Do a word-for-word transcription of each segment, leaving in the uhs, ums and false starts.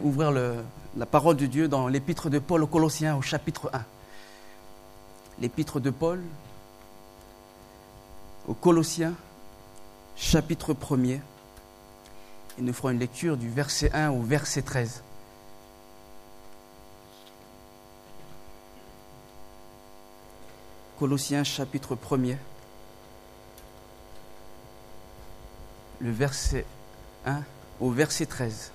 ouvrir le, la parole de Dieu dans l'épître de Paul aux Colossiens au chapitre un. L'épître de Paul aux Colossiens, chapitre premier. Et nous ferons une lecture du verset un au verset treize. Colossiens, chapitre premier. Le verset un au verset treize.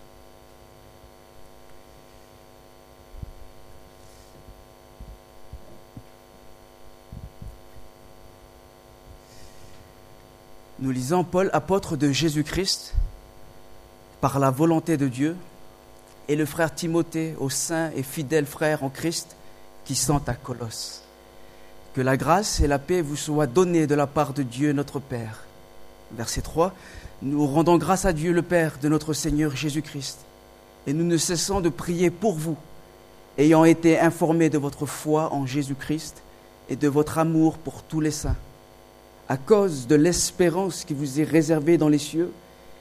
Nous lisons Paul, apôtre de Jésus-Christ, par la volonté de Dieu, et le frère Timothée, aux saints et fidèles frères en Christ qui sont à Colosse. Que la grâce et la paix vous soient données de la part de Dieu notre Père. Verset trois. Nous rendons grâce à Dieu le Père de notre Seigneur Jésus-Christ, et nous ne cessons de prier pour vous, ayant été informés de votre foi en Jésus-Christ et de votre amour pour tous les saints, à cause de l'espérance qui vous est réservée dans les cieux,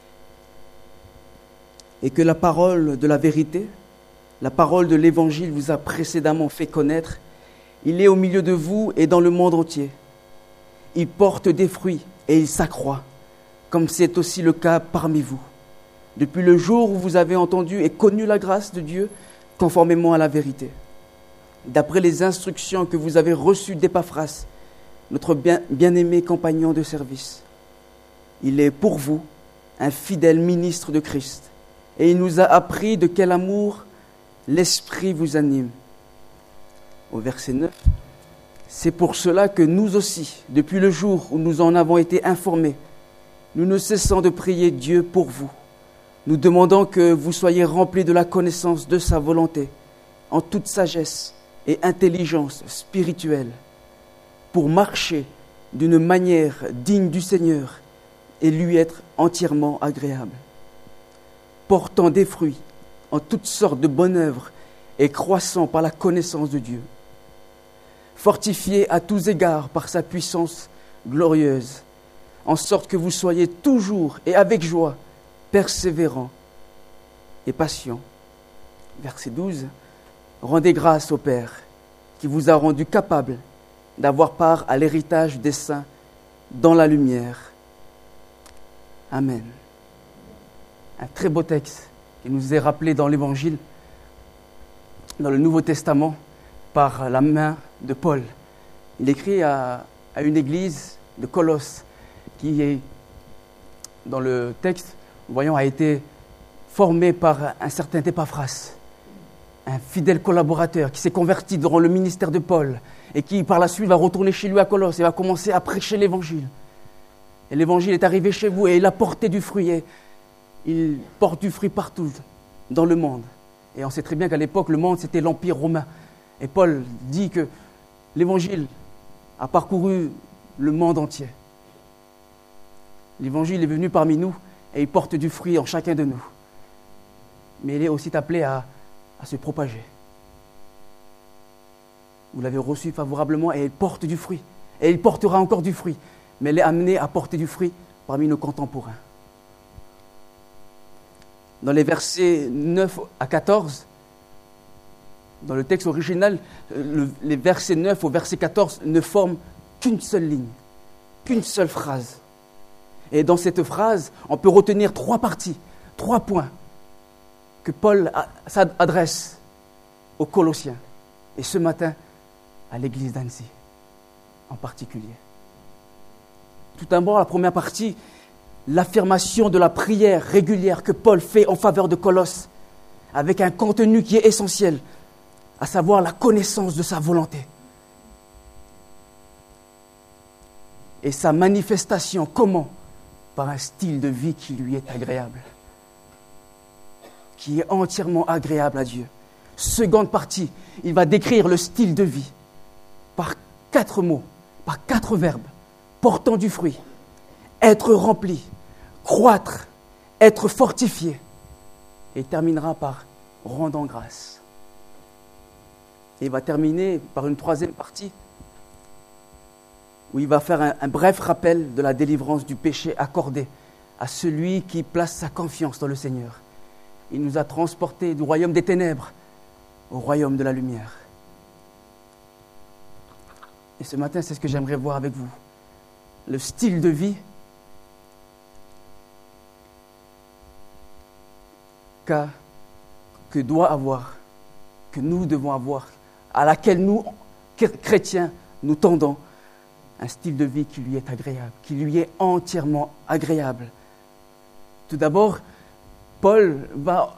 et que la parole de la vérité, la parole de l'Évangile vous a précédemment fait connaître. Il est au milieu de vous et dans le monde entier. Il porte des fruits et il s'accroît, comme c'est aussi le cas parmi vous. Depuis le jour où vous avez entendu et connu la grâce de Dieu, conformément à la vérité, d'après les instructions que vous avez reçues d'Épaphras, notre bien, bien-aimé compagnon de service. Il est pour vous un fidèle ministre de Christ, et il nous a appris de quel amour l'Esprit vous anime. Au verset neuf, c'est pour cela que nous aussi, depuis le jour où nous en avons été informés, nous ne cessons de prier Dieu pour vous. Nous demandons que vous soyez remplis de la connaissance de sa volonté, en toute sagesse et intelligence spirituelle, pour marcher d'une manière digne du Seigneur et lui être entièrement agréable, portant des fruits en toutes sortes de bonnes œuvres et croissant par la connaissance de Dieu, fortifiés à tous égards par sa puissance glorieuse, en sorte que vous soyez toujours et avec joie persévérants et patients. Verset douze. Rendez grâce au Père qui vous a rendu capable d'avoir part à l'héritage des saints dans la lumière. Amen. Un très beau texte qui nous est rappelé dans l'Évangile, dans le Nouveau Testament, par la main de Paul. Il écrit à, à une église de Colosse qui est, dans le texte, voyons, a été formée par un certain Épaphras, un fidèle collaborateur qui s'est converti durant le ministère de Paul et qui, par la suite, va retourner chez lui à Colosse et va commencer à prêcher l'Évangile. Et l'Évangile est arrivé chez vous et il a porté du fruit. Et il porte du fruit partout dans le monde. Et on sait très bien qu'à l'époque, le monde, c'était l'Empire romain. Et Paul dit que l'Évangile a parcouru le monde entier. L'Évangile est venu parmi nous et il porte du fruit en chacun de nous. Mais il est aussi appelé à, à se propager. Vous l'avez reçu favorablement et il porte du fruit. Et il portera encore du fruit. Mais il est amené à porter du fruit parmi nos contemporains. Dans les versets neuf à quatorze, dans le texte original, le, les versets neuf au verset quatorze ne forment qu'une seule ligne, qu'une seule phrase. Et dans cette phrase, on peut retenir trois parties, trois points que Paul s'adresse aux Colossiens et ce matin à l'église d'Annecy en particulier. Tout d'abord, la première partie, l'affirmation de la prière régulière que Paul fait en faveur de Colosse, avec un contenu qui est essentiel, à savoir la connaissance de sa volonté. Et sa manifestation, comment ? Par un style de vie qui lui est agréable, qui est entièrement agréable à Dieu. Seconde partie, il va décrire le style de vie par quatre mots, par quatre verbes, portant du fruit, être rempli, croître, être fortifié, et il terminera par rendant grâce. Et il va terminer par une troisième partie où il va faire un, un bref rappel de la délivrance du péché accordé à celui qui place sa confiance dans le Seigneur, Il nous a transportés du royaume des ténèbres au royaume de la lumière. Et ce matin, c'est ce que j'aimerais voir avec vous. Le style de vie qu'a, que doit avoir, que nous devons avoir, à laquelle nous, chrétiens, nous tendons. Un style de vie qui lui est agréable, qui lui est entièrement agréable. Tout d'abord, Paul va,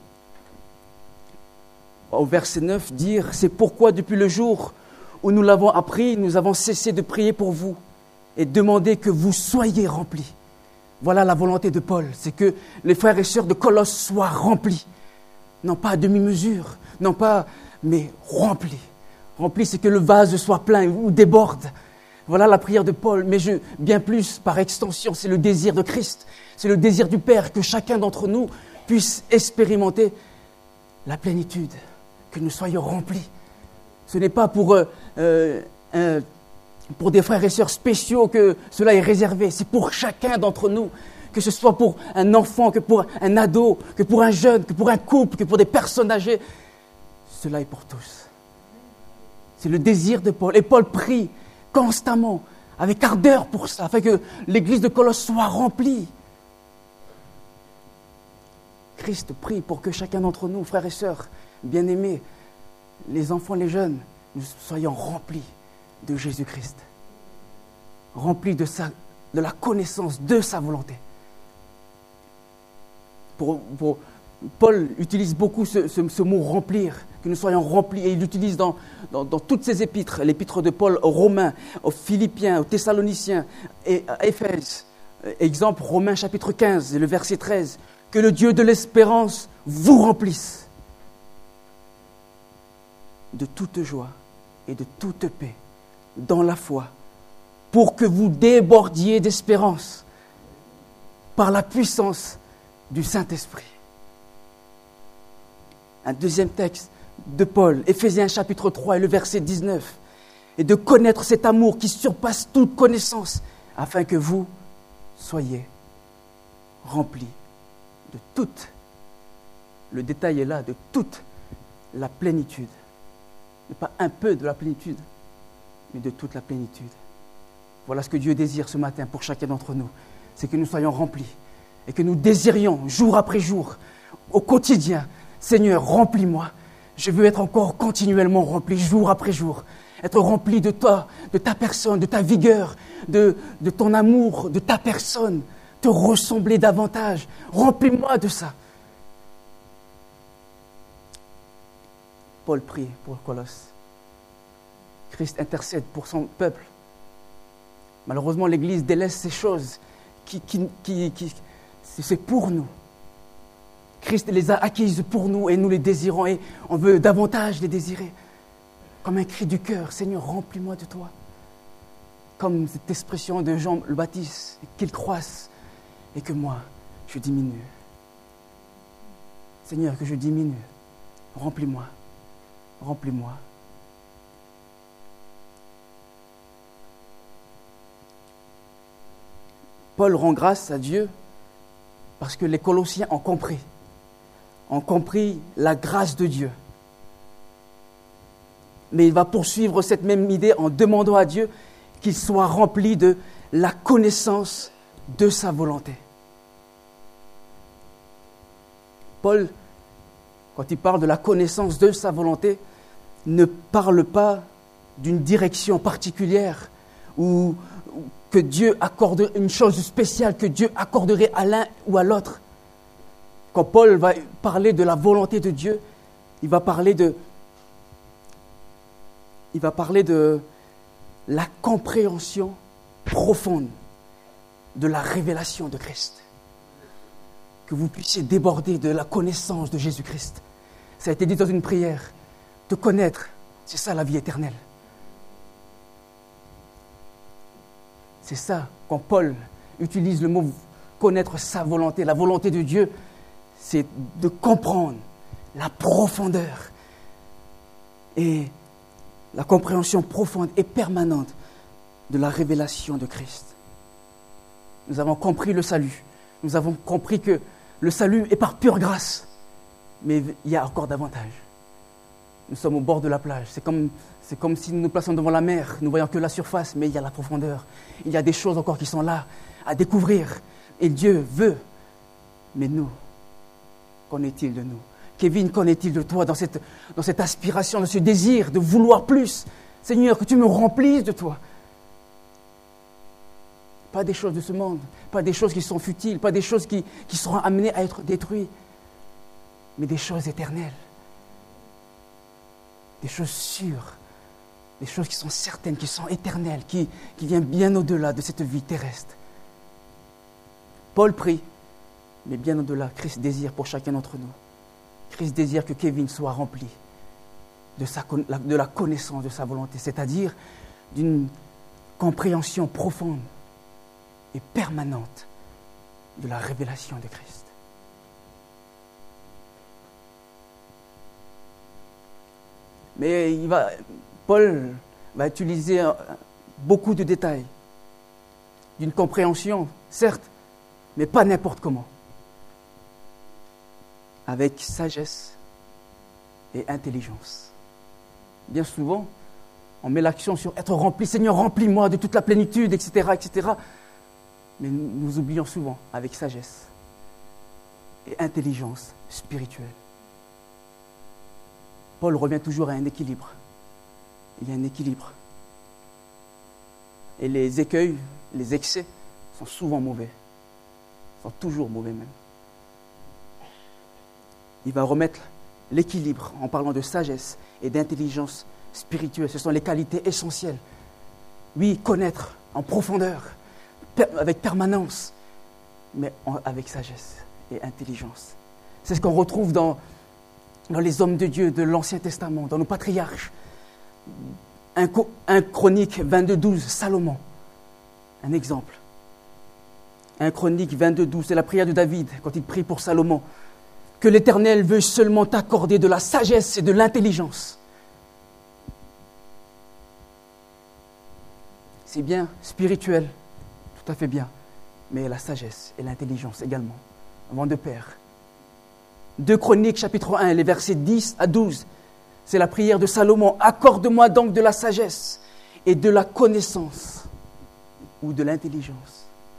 au verset neuf, dire « C'est pourquoi depuis le jour où nous l'avons appris, nous avons cessé de prier pour vous et demander que vous soyez remplis. » Voilà la volonté de Paul, c'est que les frères et sœurs de Colosse soient remplis. Non pas à demi-mesure, non pas, mais remplis. Remplis, c'est que le vase soit plein ou déborde. Voilà la prière de Paul, mais je, bien plus, par extension, c'est le désir de Christ. C'est le désir du Père que chacun d'entre nous puisse expérimenter la plénitude, que nous soyons remplis. Ce n'est pas pour, euh, euh, un, pour des frères et sœurs spéciaux que cela est réservé, c'est pour chacun d'entre nous, que ce soit pour un enfant, que pour un ado, que pour un jeune, que pour un couple, que pour des personnes âgées. Cela est pour tous. C'est le désir de Paul. Et Paul prie constamment, avec ardeur pour ça, afin que l'église de Colosse soit remplie. Christ prie pour que chacun d'entre nous, frères et sœurs, bien-aimés, les enfants, les jeunes, nous soyons remplis de Jésus-Christ, remplis de, sa, de la connaissance de sa volonté. Pour, pour, Paul utilise beaucoup ce, ce, ce mot « remplir », que nous soyons remplis, et il l'utilise dans, dans, dans toutes ses épîtres, l'épître de Paul aux Romains, aux Philippiens, aux Thessaloniciens et à Éphèse. Exemple, Romains chapitre quinze, le verset treize. « Que le Dieu de l'espérance vous remplisse de toute joie et de toute paix dans la foi, pour que vous débordiez d'espérance par la puissance du Saint-Esprit. » Un deuxième texte de Paul, Éphésiens chapitre trois et le verset dix-neuf, et de connaître cet amour qui surpasse toute connaissance, afin que vous soyez remplis de toute, le détail est là, de toute la plénitude. Et pas un peu de la plénitude, mais de toute la plénitude. Voilà ce que Dieu désire ce matin pour chacun d'entre nous, c'est que nous soyons remplis et que nous désirions jour après jour, au quotidien, Seigneur, remplis-moi. Je veux être encore continuellement rempli, jour après jour. Être rempli de toi, de ta personne, de ta vigueur, de, de ton amour, de ta personne. Te ressembler davantage. Remplis-moi de ça. Paul prie pour Colosse. Christ intercède pour son peuple. Malheureusement, l'Église délaisse ces choses qui, qui, qui, qui c'est pour nous. Christ les a acquises pour nous et nous les désirons et on veut davantage les désirer. Comme un cri du cœur, Seigneur, remplis-moi de toi. Comme cette expression de Jean le Baptiste, qu'il croisse et que moi, je diminue. Seigneur, que je diminue. Remplis-moi. Remplis-moi. Paul rend grâce à Dieu parce que les Colossiens ont compris. ont compris la grâce de Dieu. Mais il va poursuivre cette même idée en demandant à Dieu qu'il soit rempli de la connaissance de sa volonté. Paul, quand il parle de la connaissance de sa volonté, ne parle pas d'une direction particulière ou que Dieu accorde une chose spéciale que Dieu accorderait à l'un ou à l'autre. Quand Paul va parler de la volonté de Dieu, il va parler de, il va parler de la compréhension profonde de la révélation de Christ. Que vous puissiez déborder de la connaissance de Jésus-Christ. Ça a été dit dans une prière. Te connaître, c'est ça la vie éternelle. C'est ça, quand Paul utilise le mot connaître sa volonté, la volonté de Dieu, c'est de comprendre la profondeur et la compréhension profonde et permanente de la révélation de Christ. Nous avons compris le salut. Nous avons compris que le salut est par pure grâce. Mais il y a encore davantage. Nous sommes au bord de la plage. C'est comme, c'est comme si nous nous placions devant la mer. Nous ne voyons que la surface, mais il y a la profondeur. Il y a des choses encore qui sont là à découvrir. Et Dieu veut. Mais nous, qu'en est-il de nous? Kevin, qu'en est-il de toi dans cette, dans cette aspiration, dans ce désir de vouloir plus? Seigneur, que tu me remplisses de toi. Pas des choses de ce monde, pas des choses qui sont futiles, pas des choses qui, qui seront amenées à être détruites, mais des choses éternelles. Des choses sûres, des choses qui sont certaines, qui sont éternelles, qui, qui viennent bien au-delà de cette vie terrestre. Paul prie, mais bien au-delà, Christ désire pour chacun d'entre nous. Christ désire que Kevin soit rempli de, sa, de la connaissance de sa volonté, c'est-à-dire d'une compréhension profonde et permanente de la révélation de Christ. Mais il va, Paul va utiliser beaucoup de détails, d'une compréhension, certes, mais pas n'importe comment. Avec sagesse et intelligence. Bien souvent, on met l'accent sur être rempli. Seigneur, remplis-moi de toute la plénitude, et cetera, et cetera. Mais nous, nous oublions souvent avec sagesse et intelligence spirituelle. Paul revient toujours à un équilibre. Il y a un équilibre. Et les écueils, les excès sont souvent mauvais. Sont toujours mauvais même. Il va remettre l'équilibre en parlant de sagesse et d'intelligence spirituelle. Ce sont les qualités essentielles. Oui, connaître en profondeur, avec permanence, mais avec sagesse et intelligence. C'est ce qu'on retrouve dans, dans les hommes de Dieu de l'Ancien Testament, dans nos patriarches. Un, un Chronique vingt-deux douze, Salomon, un exemple. Un Chronique vingt-deux douze, c'est la prière de David quand il prie pour Salomon. Que l'Éternel veuille seulement t'accorder de la sagesse et de l'intelligence. C'est bien spirituel, tout à fait bien, mais la sagesse et l'intelligence également, vont de pair. deux Chroniques, chapitre un, les versets dix à douze, c'est la prière de Salomon. Accorde-moi donc de la sagesse et de la connaissance ou de l'intelligence.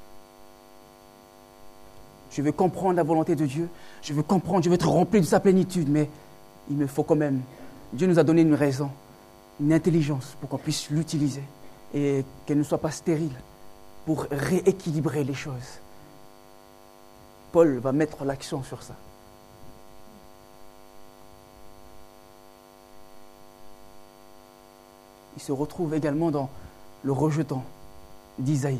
Je veux comprendre la volonté de Dieu, je veux comprendre, je veux être rempli de sa plénitude, mais il me faut quand même, Dieu nous a donné une raison, une intelligence pour qu'on puisse l'utiliser et qu'elle ne soit pas stérile pour rééquilibrer les choses. Paul va mettre l'accent sur ça. Il se retrouve également dans le rejetant d'Isaïe.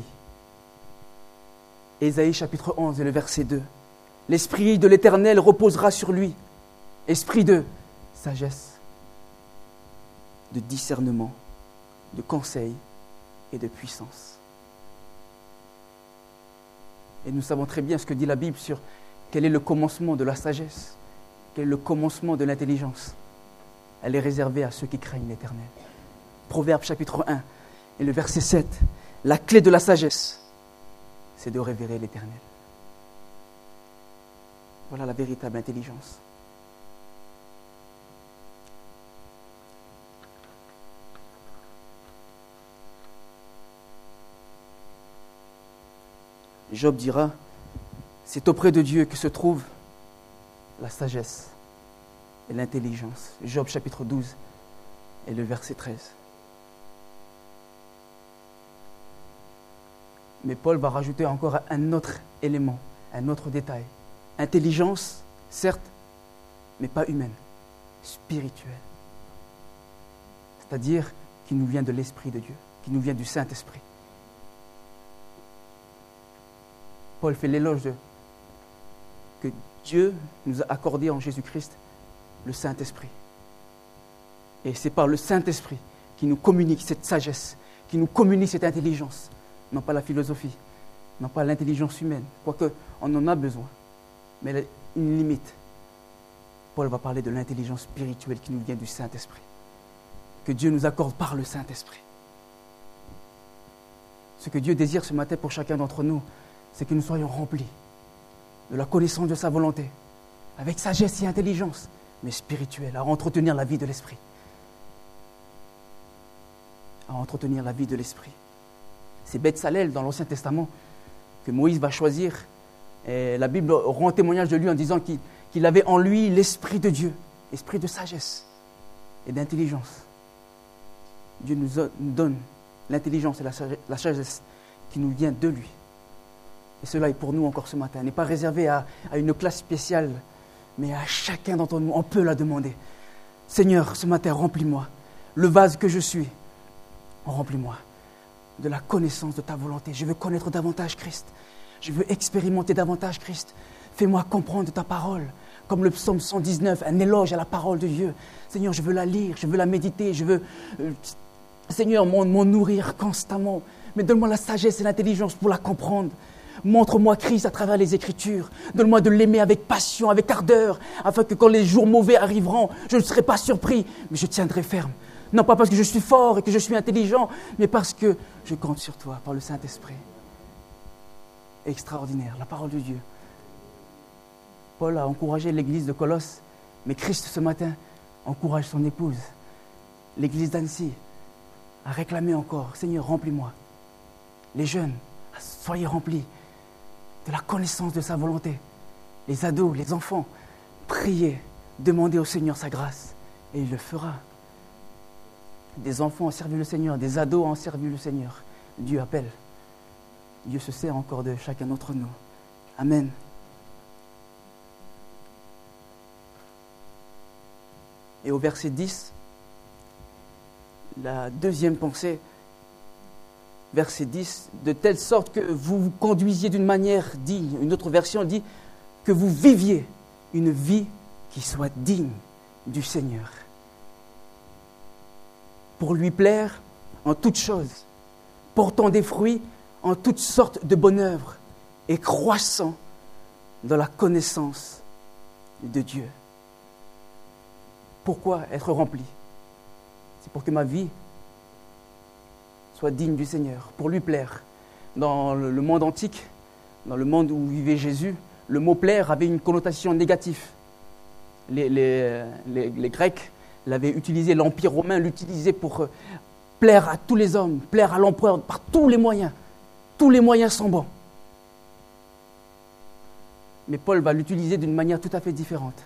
Ésaïe chapitre onze et le verset deux. L'Esprit de l'Éternel reposera sur lui. Esprit de sagesse, de discernement, de conseil et de puissance. Et nous savons très bien ce que dit la Bible sur quel est le commencement de la sagesse, quel est le commencement de l'intelligence. Elle est réservée à ceux qui craignent l'Éternel. Proverbe chapitre un et le verset sept. La clé de la sagesse, c'est de révérer l'Éternel. Voilà la véritable intelligence. Job dira, c'est auprès de Dieu que se trouve la sagesse et l'intelligence. Job chapitre douze et le verset treize. Mais Paul va rajouter encore un autre élément, un autre détail. Intelligence, certes, mais pas humaine, spirituelle. C'est-à-dire qui nous vient de l'Esprit de Dieu, qui nous vient du Saint-Esprit. Paul fait l'éloge de que Dieu nous a accordé en Jésus-Christ le Saint-Esprit. Et c'est par le Saint-Esprit qui nous communique cette sagesse, qui nous communique cette intelligence. Non pas la philosophie, non pas l'intelligence humaine, quoique on en a besoin, mais une limite. Paul va parler de l'intelligence spirituelle qui nous vient du Saint-Esprit, que Dieu nous accorde par le Saint-Esprit. Ce que Dieu désire ce matin pour chacun d'entre nous, c'est que nous soyons remplis de la connaissance de sa volonté, avec sagesse et intelligence, mais spirituelle, à entretenir la vie de l'esprit. À entretenir la vie de l'esprit. C'est Beth-Salel dans l'Ancien Testament que Moïse va choisir. Et la Bible rend témoignage de lui en disant qu'il, qu'il avait en lui l'esprit de Dieu, l'esprit de sagesse et d'intelligence. Dieu nous, a, nous donne l'intelligence et la, la sagesse qui nous vient de lui. Et cela est pour nous encore ce matin. Elle n'est pas réservé à, à une classe spéciale, mais à chacun d'entre nous. On peut la demander. Seigneur, ce matin, remplis-moi. Le vase que je suis, remplis-moi de la connaissance de ta volonté. Je veux connaître davantage Christ. Je veux expérimenter davantage Christ. Fais-moi comprendre ta parole. Comme le psaume cent dix-neuf, un éloge à la parole de Dieu. Seigneur, je veux la lire, je veux la méditer, je veux, euh, Seigneur, m'en, m'en nourrir constamment. Mais donne-moi la sagesse et l'intelligence pour la comprendre. Montre-moi Christ à travers les Écritures. Donne-moi de l'aimer avec passion, avec ardeur, afin que quand les jours mauvais arriveront, je ne serai pas surpris, mais je tiendrai ferme. Non pas parce que je suis fort et que je suis intelligent, mais parce que je compte sur toi, par le Saint-Esprit. Extraordinaire, la parole de Dieu. Paul a encouragé l'église de Colosse, mais Christ ce matin encourage son épouse, l'église d'Annecy, à réclamer encore, Seigneur, remplis-moi. Les jeunes, soyez remplis de la connaissance de sa volonté. Les ados, les enfants, priez, demandez au Seigneur sa grâce, et il le fera. Des enfants ont servi le Seigneur, des ados ont servi le Seigneur. Dieu appelle. Dieu se sert encore de chacun d'entre nous. Amen. Et au verset dix, la deuxième pensée, verset dix, de telle sorte que vous vous conduisiez d'une manière digne. Une autre version dit que vous viviez une vie qui soit digne du Seigneur. Pour lui plaire en toutes choses, portant des fruits en toutes sortes de bonnes œuvres et croissant dans la connaissance de Dieu. Pourquoi être rempli? C'est pour que ma vie soit digne du Seigneur, pour lui plaire. Dans le monde antique, dans le monde où vivait Jésus, le mot plaire avait une connotation négative. Les, les, les, les Grecs l'avaient utilisé, l'Empire romain l'utilisait pour plaire à tous les hommes, plaire à l'empereur par tous les moyens. Tous les moyens sont bons. Mais Paul va l'utiliser d'une manière tout à fait différente.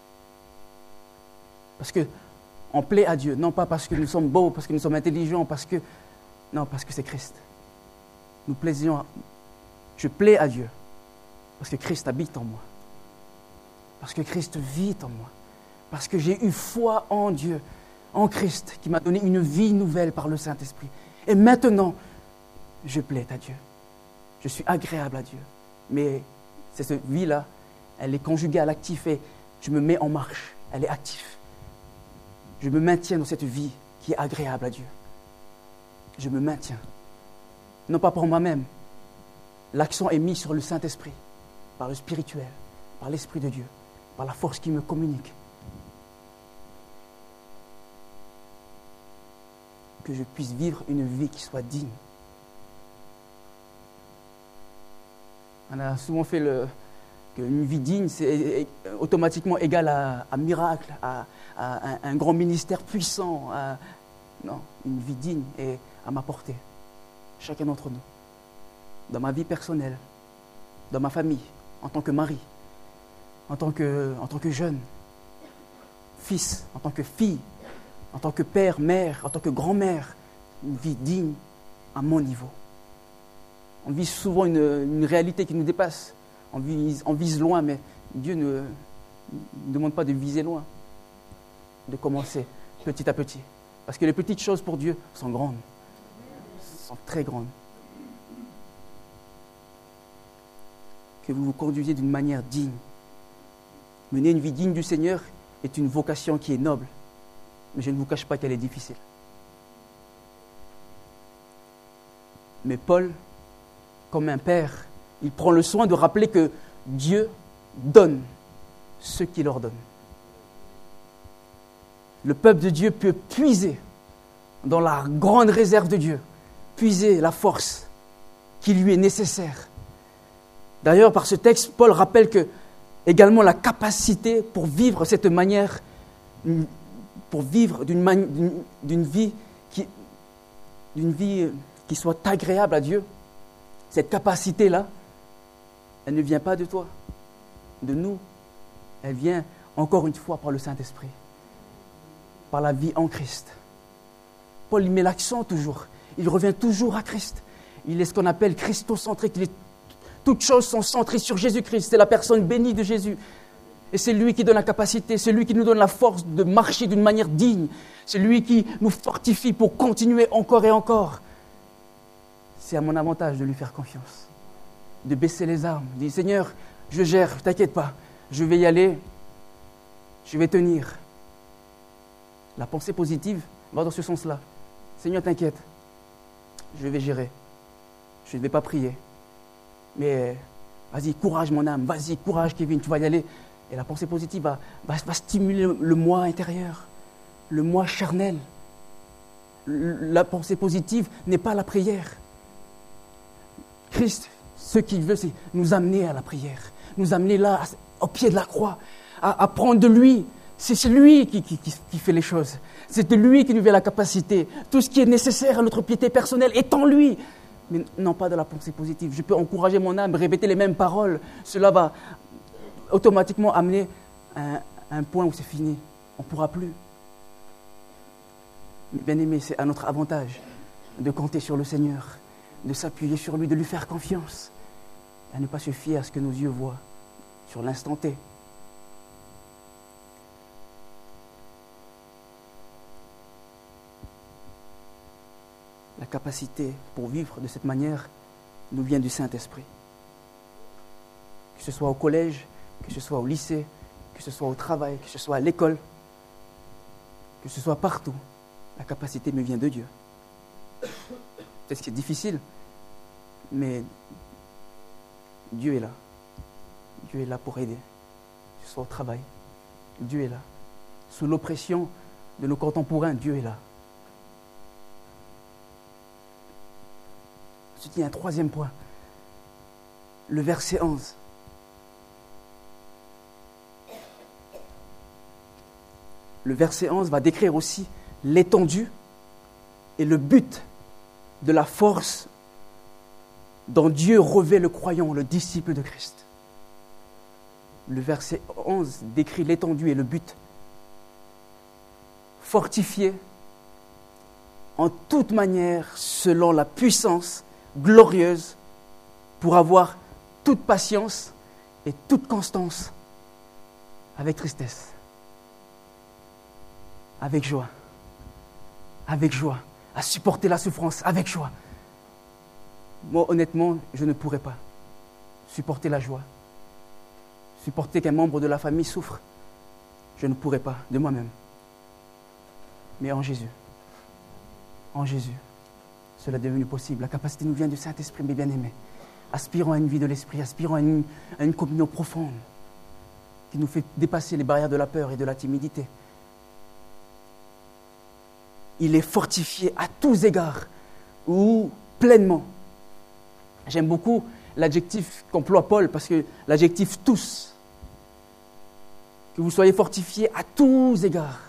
Parce qu'on plaît à Dieu, non pas parce que nous sommes beaux, parce que nous sommes intelligents, parce que... Non, parce que c'est Christ. Nous plaisons à... Je plais à Dieu parce que Christ habite en moi. Parce que Christ vit en moi. Parce que j'ai eu foi en Dieu, en Christ, qui m'a donné une vie nouvelle par le Saint-Esprit. Et maintenant, je plais à Dieu. Je suis agréable à Dieu. Mais cette vie-là, elle est conjuguée à l'actif et je me mets en marche. Elle est active. Je me maintiens dans cette vie qui est agréable à Dieu. Je me maintiens. Non pas pour moi-même. L'accent est mis sur le Saint-Esprit, par le spirituel, par l'Esprit de Dieu, par la force qui me communique. Que je puisse vivre une vie qui soit digne. On a souvent fait le, qu'une vie digne, c'est automatiquement égal à, à miracle, à, à un, un grand ministère puissant. À, non, une vie digne est à ma portée, chacun d'entre nous, dans ma vie personnelle, dans ma famille, en tant que mari, en tant que, en tant que jeune, fils, en tant que fille, en tant que père, mère, en tant que grand-mère, une vie digne à mon niveau. On vit souvent une, une réalité qui nous dépasse. On vise, on vise loin, mais Dieu ne, ne demande pas de viser loin, de commencer petit à petit. Parce que les petites choses pour Dieu sont grandes, sont très grandes. Que vous vous conduisiez d'une manière digne. Mener une vie digne du Seigneur est une vocation qui est noble, mais je ne vous cache pas qu'elle est difficile. Mais Paul, comme un père, il prend le soin de rappeler que Dieu donne ce qu'il leur donne. Le peuple de Dieu peut puiser dans la grande réserve de Dieu, puiser la force qui lui est nécessaire. D'ailleurs, par ce texte, Paul rappelle que, également la capacité pour vivre cette manière, pour vivre d'une, mani- d'une, d'une vie qui, d'une vie qui soit agréable à Dieu. Cette capacité-là, elle ne vient pas de toi, de nous. Elle vient encore une fois par le Saint-Esprit, par la vie en Christ. Paul y met l'accent toujours. Il revient toujours à Christ. Il est ce qu'on appelle christocentrique. Il est, toutes choses sont centrées sur Jésus-Christ. C'est la personne bénie de Jésus. Et c'est lui qui donne la capacité, c'est lui qui nous donne la force de marcher d'une manière digne. C'est lui qui nous fortifie pour continuer encore et encore. C'est à mon avantage de lui faire confiance, de baisser les armes, de dire Seigneur, je gère, ne t'inquiète pas, je vais y aller, je vais tenir. La pensée positive va dans ce sens-là. Seigneur, t'inquiète, je vais gérer, je ne vais pas prier. Mais vas-y, courage mon âme, vas-y, courage Kevin, tu vas y aller. Et la pensée positive va, va, va stimuler le, le moi intérieur, le moi charnel. Le, la pensée positive n'est pas la prière. Christ, ce qu'il veut, c'est nous amener à la prière, nous amener là, au pied de la croix, à, à prendre de lui. C'est, c'est lui qui, qui, qui, qui fait les choses. C'est de lui qui nous fait la capacité. Tout ce qui est nécessaire à notre piété personnelle est en lui. Mais non pas de la pensée positive. Je peux encourager mon âme, répéter les mêmes paroles. Cela va automatiquement amener à un, à un point où c'est fini. On ne pourra plus. Mais bien aimé, c'est à notre avantage de compter sur le Seigneur, de s'appuyer sur lui, de lui faire confiance, à ne pas se fier à ce que nos yeux voient sur l'instant T. La capacité pour vivre de cette manière nous vient du Saint-Esprit. Que ce soit au collège, que ce soit au lycée, que ce soit au travail, que ce soit à l'école, que ce soit partout, la capacité me vient de Dieu. Peut-être que c'est difficile, mais Dieu est là. Dieu est là pour aider, que ce soit au travail. Dieu est là. Sous l'oppression de nos contemporains, Dieu est là. Ensuite, il y a un troisième point. Le verset onze. Le verset onze va décrire aussi l'étendue et le but de la force dont Dieu revêt le croyant, le disciple de Christ. Le verset onze décrit l'étendue et le but. Fortifié en toute manière selon la puissance glorieuse pour avoir toute patience et toute constance avec tristesse, avec joie, avec joie, à supporter la souffrance avec joie. Moi, honnêtement, je ne pourrais pas supporter la joie, supporter qu'un membre de la famille souffre. Je ne pourrais pas de moi-même. Mais en Jésus, en Jésus, cela est devenu possible. La capacité nous vient du Saint-Esprit, mes bien-aimés. Aspirons à une vie de l'Esprit, aspirons à une, à une communion profonde qui nous fait dépasser les barrières de la peur et de la timidité. Il est fortifié à tous égards ou pleinement. J'aime beaucoup l'adjectif qu'emploie Paul, parce que l'adjectif « tous », que vous soyez fortifiés à tous égards.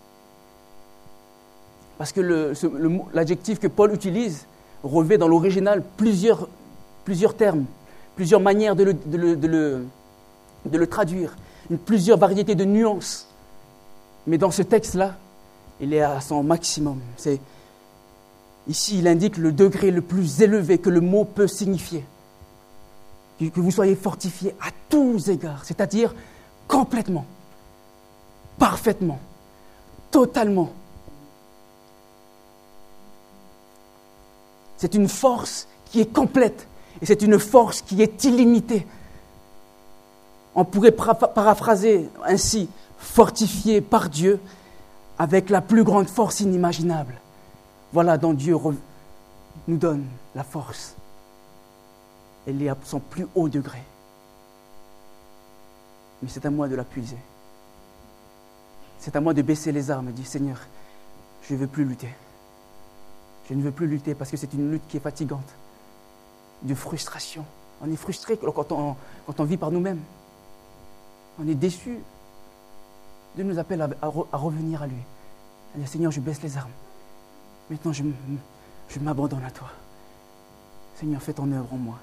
Parce que le, ce, le, l'adjectif que Paul utilise revêt dans l'original plusieurs, plusieurs termes, plusieurs manières de le, de le, de le, de le traduire, une, plusieurs variétés de nuances. Mais dans ce texte-là, il est à son maximum. C'est, ici, il indique le degré le plus élevé que le mot peut signifier. Que, que vous soyez fortifiés à tous égards, c'est-à-dire complètement, parfaitement, totalement. C'est une force qui est complète et c'est une force qui est illimitée. On pourrait paraphraser ainsi, fortifié par Dieu avec la plus grande force inimaginable. Voilà dont Dieu nous donne la force. Elle est à son plus haut degré. Mais c'est à moi de la puiser. C'est à moi de baisser les armes et de dire, Seigneur, je ne veux plus lutter. Je ne veux plus lutter parce que c'est une lutte qui est fatigante, de frustration. On est frustré quand on, quand on vit par nous-mêmes. On est déçu. Dieu nous appelle à, à, à revenir à lui. À dire, Seigneur, je baisse les armes. Maintenant, je, je m'abandonne à toi. Seigneur, fais ton œuvre en moi.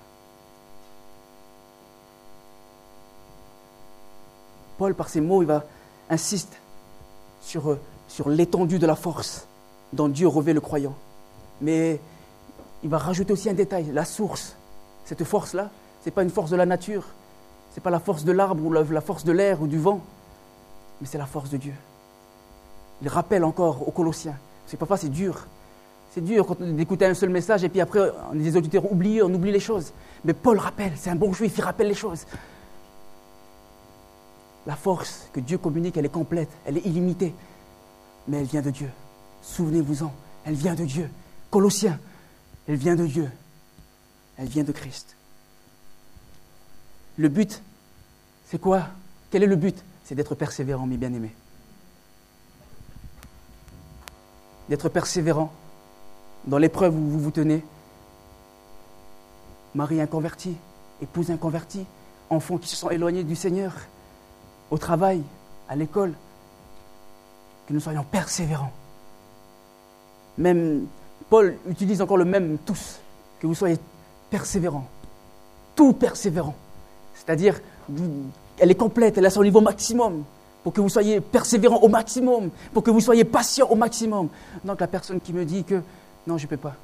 Paul, par ses mots, il va insiste sur, sur l'étendue de la force dont Dieu revêt le croyant. Mais il va rajouter aussi un détail, la source. Cette force-là, ce n'est pas une force de la nature, ce n'est pas la force de l'arbre ou la, la force de l'air ou du vent, mais c'est la force de Dieu. Il rappelle encore aux Colossiens. C'est parfois c'est dur. C'est dur quand on écoute un seul message et puis après, on est des auditeurs oubliés, on oublie les choses. Mais Paul rappelle, c'est un bon juif, il rappelle les choses. La force que Dieu communique, elle est complète, elle est illimitée. Mais elle vient de Dieu. Souvenez-vous-en, elle vient de Dieu. Colossiens, elle vient de Dieu. Elle vient de Christ. Le but, c'est quoi? Quel est le but? C'est d'être persévérant, mes bien-aimés. D'être persévérant dans l'épreuve où vous vous tenez. Mari inconverti, épouse inconvertie, enfants qui se sont éloignés du Seigneur, au travail, à l'école, que nous soyons persévérants. Même Paul utilise encore le même tous, que vous soyez persévérants, tout persévérant. C'est-à-dire, elle est complète, elle est à son niveau maximum, pour que vous soyez persévérants au maximum, pour que vous soyez patients au maximum. Donc la personne qui me dit que non, je ne peux pas,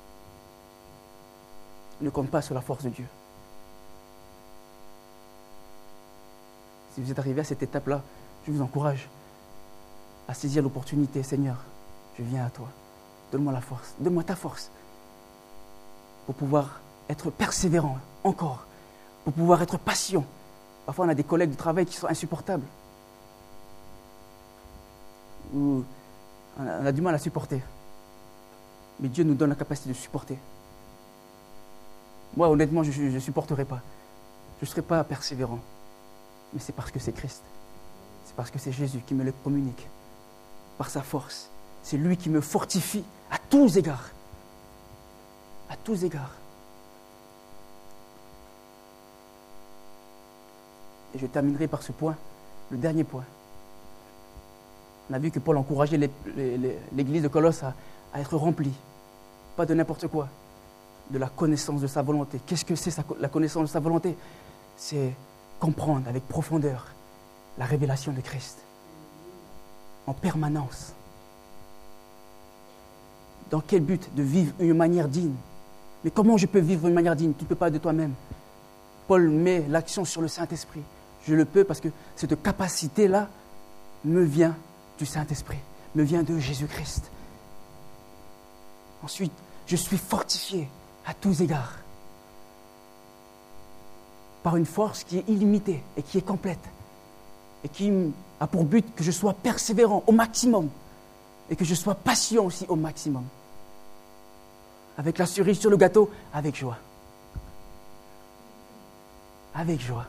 ne compte pas sur la force de Dieu. Si vous êtes arrivé à cette étape-là, je vous encourage à saisir l'opportunité. Seigneur, je viens à toi. Donne-moi la force, donne-moi ta force pour pouvoir être persévérant encore, pour pouvoir être patient. Parfois, on a des collègues de travail qui sont insupportables, ou on a du mal à supporter. Mais Dieu nous donne la capacité de supporter. Moi, honnêtement, je ne supporterai pas. Je ne serai pas persévérant. Mais c'est parce que c'est Christ. C'est parce que c'est Jésus qui me le communique. Par sa force. C'est lui qui me fortifie à tous égards. À tous égards. Et je terminerai par ce point, le dernier point. On a vu que Paul encourageait les, les, les, l'église de Colosse à, à être remplie. Pas de n'importe quoi. De la connaissance de sa volonté. Qu'est-ce que c'est sa, la connaissance de sa volonté? C'est comprendre avec profondeur la révélation de Christ. En permanence. Dans quel but? De vivre une manière digne. Mais comment je peux vivre une manière digne? Tu ne peux pas de toi-même. Paul met l'accent sur le Saint-Esprit. Je le peux parce que cette capacité-là me vient du Saint-Esprit, me vient de Jésus-Christ. Ensuite, je suis fortifié à tous égards par une force qui est illimitée et qui est complète et qui a pour but que je sois persévérant au maximum et que je sois patient aussi au maximum. Avec la cerise sur le gâteau, avec joie. Avec joie.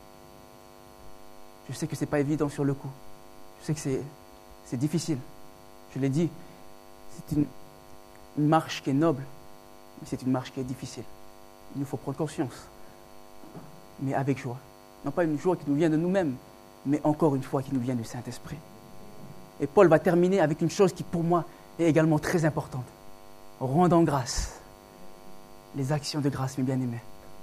Je sais que ce n'est pas évident sur le coup. Je sais que c'est, c'est difficile. Je l'ai dit, c'est une, une marche qui est noble, mais c'est une marche qui est difficile. Il nous faut prendre conscience, mais avec joie. Non pas une joie qui nous vient de nous-mêmes, mais encore une fois qui nous vient du Saint-Esprit. Et Paul va terminer avec une chose qui pour moi est également très importante. Rendant grâce. Les actions de grâce, mes bien-aimés.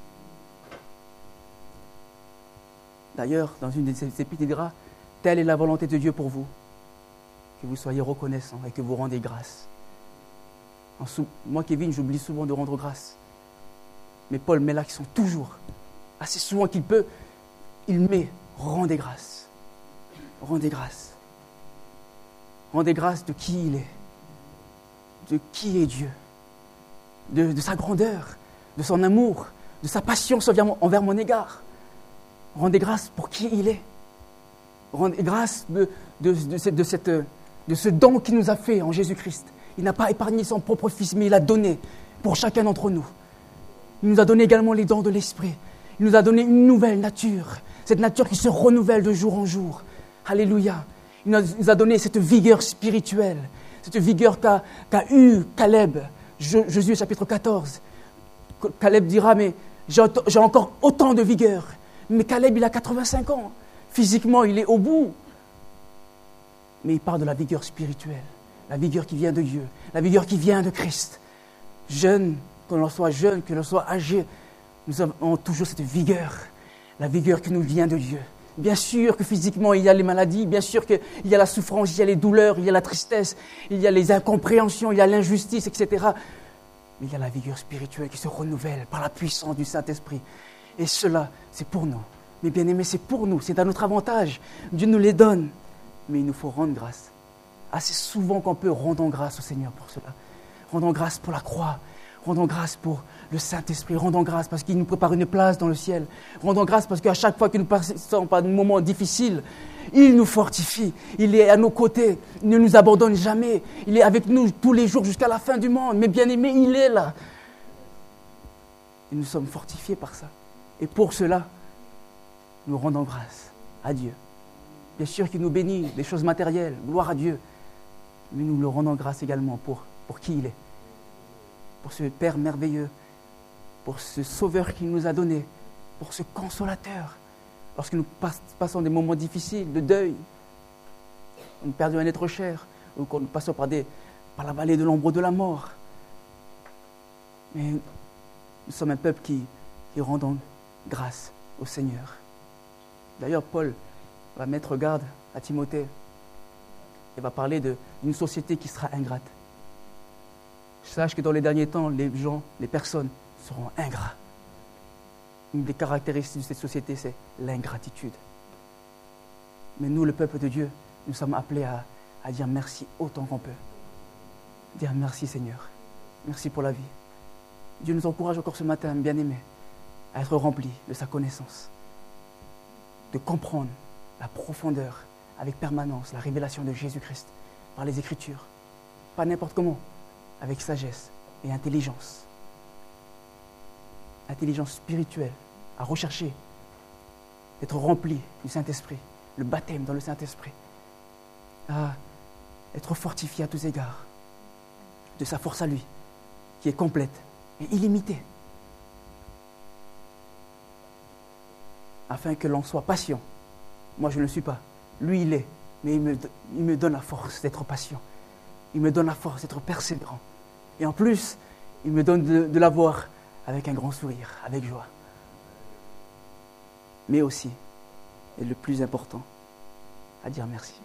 D'ailleurs, dans une de ces épîtres, il dira, telle est la volonté de Dieu pour vous, que vous soyez reconnaissants et que vous rendez grâce. En sou- Moi, Kevin, j'oublie souvent de rendre grâce. Mais Paul met l'accent toujours, assez souvent qu'il peut, il met rendez grâce. Rendez grâce. Rendez grâce de qui il est, de qui est Dieu, de, de sa grandeur, de son amour, de sa patience envers mon, envers mon égard. Rendez grâce pour qui il est. Rendez grâce de, de, de, cette, de, cette, de ce don qu'il nous a fait en Jésus-Christ. Il n'a pas épargné son propre Fils, mais il l'a donné pour chacun d'entre nous. Il nous a donné également les dons de l'Esprit. Il nous a donné une nouvelle nature, cette nature qui se renouvelle de jour en jour. Alléluia. Il nous a donné cette vigueur spirituelle, cette vigueur qu'a, qu'a eu Caleb, Josué chapitre quatorze. Caleb dira, mais j'ai, j'ai encore autant de vigueur. Mais Caleb, il a quatre-vingt-cinq ans. Physiquement, il est au bout. Mais il parle de la vigueur spirituelle, la vigueur qui vient de Dieu, la vigueur qui vient de Christ. Jeune, que l'on soit jeune, que l'on soit âgé, nous avons toujours cette vigueur, la vigueur qui nous vient de Dieu. Bien sûr que physiquement, il y a les maladies, bien sûr qu'il y a la souffrance, il y a les douleurs, il y a la tristesse, il y a les incompréhensions, il y a l'injustice, et cetera. Mais il y a la vigueur spirituelle qui se renouvelle par la puissance du Saint-Esprit. Et cela, c'est pour nous. Mais bien aimés, c'est pour nous, c'est à notre avantage. Dieu nous les donne. Mais il nous faut rendre grâce. Assez souvent qu'on peut, rendons grâce au Seigneur pour cela. Rendons grâce pour la croix. Rendons grâce pour le Saint-Esprit. Rendons grâce parce qu'il nous prépare une place dans le ciel. Rendons grâce parce qu'à chaque fois que nous passons par des moments difficiles, il nous fortifie. Il est à nos côtés. Il ne nous abandonne jamais. Il est avec nous tous les jours jusqu'à la fin du monde. Mais bien aimé, il est là. Et nous sommes fortifiés par ça. Et pour cela, nous rendons grâce à Dieu. Bien sûr qu'il nous bénit des choses matérielles, gloire à Dieu. Mais nous le rendons grâce également pour, pour qui il est. Pour ce Père merveilleux, pour ce Sauveur qu'il nous a donné, pour ce Consolateur. Lorsque nous passons des moments difficiles, de deuil, nous perdons un être cher, ou quand nous passons par, des, par la vallée de l'ombre de la mort. Mais nous sommes un peuple qui, qui rendons grâce au Seigneur. D'ailleurs, Paul va mettre garde à Timothée. Il va parler de, d'une société qui sera ingrate. Sache que dans les derniers temps, les gens, les personnes seront ingrats. Une des caractéristiques de cette société, c'est l'ingratitude. Mais nous, le peuple de Dieu, nous sommes appelés à, à dire merci autant qu'on peut. Dire merci Seigneur. Merci pour la vie. Dieu nous encourage encore ce matin, bien-aimés, à être remplis de sa connaissance, de comprendre la profondeur, avec permanence, la révélation de Jésus-Christ par les Écritures. Pas n'importe comment, avec sagesse et intelligence. Intelligence spirituelle, à rechercher, d'être rempli du Saint-Esprit, le baptême dans le Saint-Esprit, à être fortifié à tous égards de sa force à lui, qui est complète et illimitée, afin que l'on soit patient. Moi, je ne le suis pas. Lui, il est. Mais il me, il me donne la force d'être patient. Il me donne la force d'être persévérant. Et en plus, il me donne de, de l'avoir avec un grand sourire, avec joie. Mais aussi, et le plus important, à dire merci.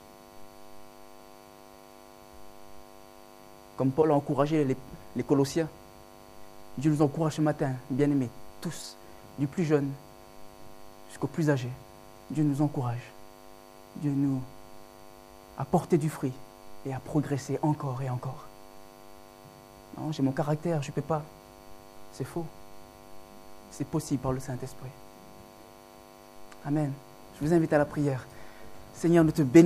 Comme Paul a encouragé les, les Colossiens, Dieu nous encourage ce matin, bien-aimés, tous, du plus jeune jusqu'au plus âgé. Dieu nous encourage. Dieu nous a porté du fruit et à progresser encore et encore. Non, j'ai mon caractère, je ne peux pas. C'est faux. C'est possible par le Saint-Esprit. Amen. Je vous invite à la prière. Seigneur, nous te bénissons.